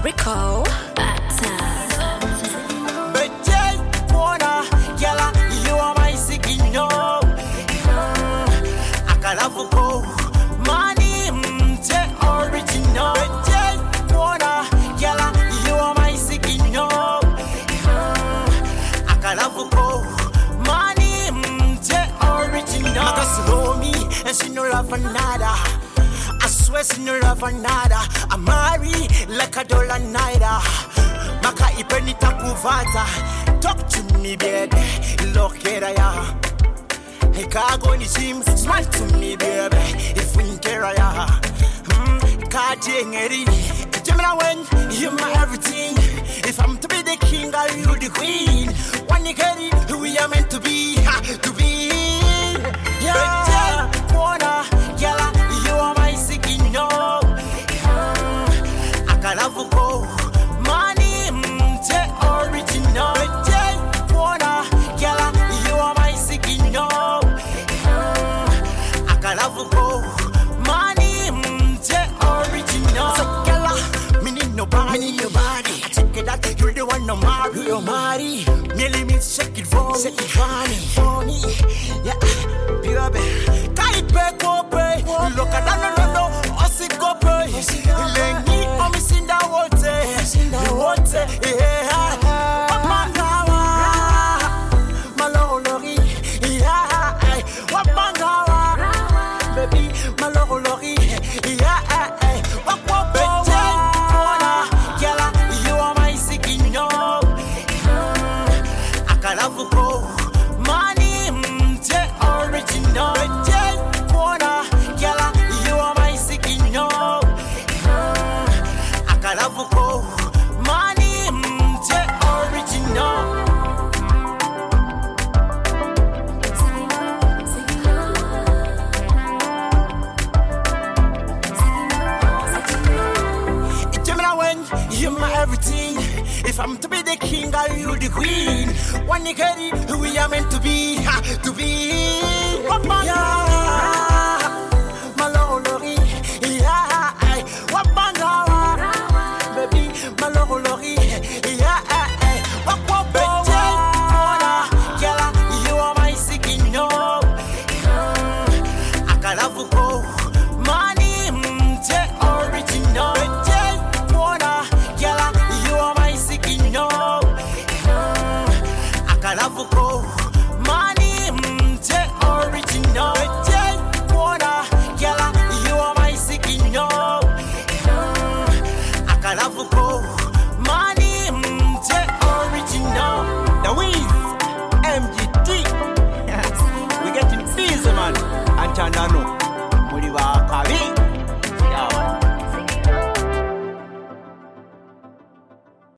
Rico. She no love for nada. I swear she no love for nada. I marry like a dollar naira. Maka ipenita kuvata. Talk to me, baby. Look at ya. Hey, kago ni chim. Smile to me, baby. If we care ya. Kaje ngeri. Gemini when you're my everything. If I'm to be the king, are you the queen? When you get it, we are meant to be. To be. Yeah. No Mari, oh Mari, merely me shake it for me, yeah, baby. Kaipe kope, look at that no, osi kope. Lengi omisinda wote, yeah. Wapangawa, malolori, yeah. Wapangawa, baby, malolori, yeah. If I'm to be the king, are you the queen? When you get it, we are meant to be.